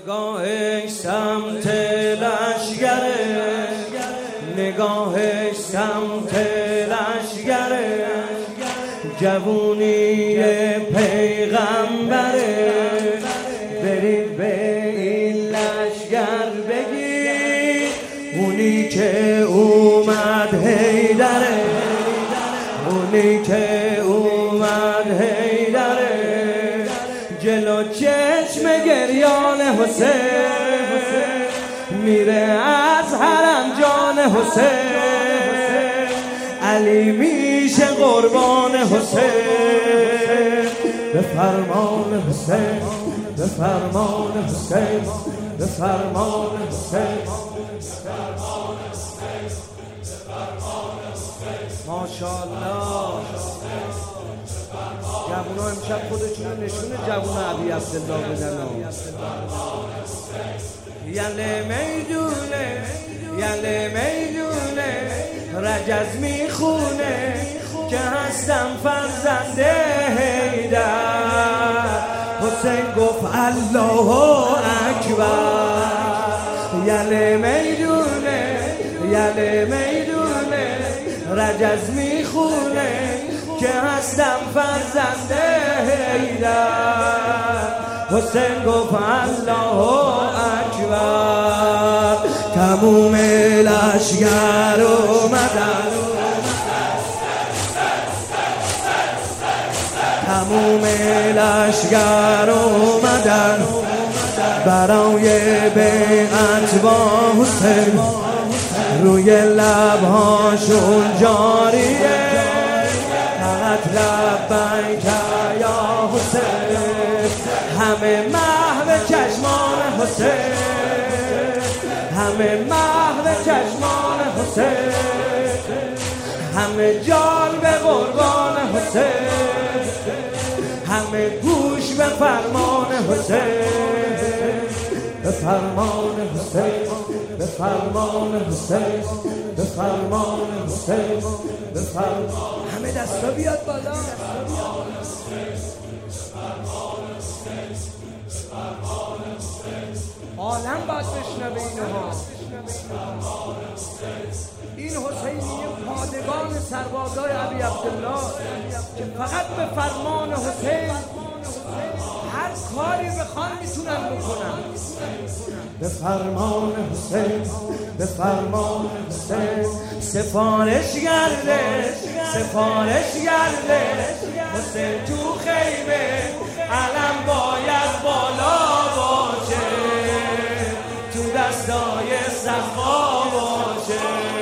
نگاهش سمت لشگره، نگاهش سمت لشگره، جوونی پیغمبره. برید به این لشگر بگید اونی که اومد حیدره، اونی که اومد حیدره. جلو چشم گریان حسین میره از حرم جان حسین، علی میشه قربان حسین. به فرمان حسین، به فرمان حسین، به فرمان حسین. ماشاءالله جوونا امشب خودشون نشون جوون ابی عبدالله بدن. یله میدونه، یله میدونه، رجز میخونه که هستم فرزند حیدر. حسین گفت الله اکبر. یله میدونه، یله میدونه، رجز میخونه که هستم فرزند حیدر. حسین گفت الله اکبر. تموم لشگر اومدن، تموم لشگر اومدن برای بیعت با حسین. روی لبهاشون جاریه فقط لبیک یا حسین. همه محو چشمان حسین، همه محو چشمان حسین، همه جان به قربان حسین، همه گوش به فرمان حسین. به فرمان حسین، به فرمان حسین، به فرمان حسین، به فرمان. همه دستا بیاد بالا. عالم باید بشنوه اینها. این حسینیه پادگان سربازای ابی عبدالله که فقط به فرمان حسین هر کاری بخوان میتونن بکنن. به فرمان حسین، به فرمان حسین. سفارش گرده، سفارش گرده، حسین تو خیمه علم باید بالا باشه، تو دستای صفا باشه.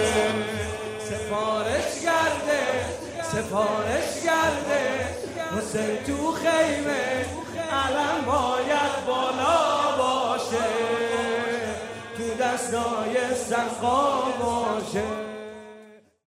سفارش گرده، سفارش گرده، حسین تو خیمه علم باید بالا باشه، تو دستای صفا باشه.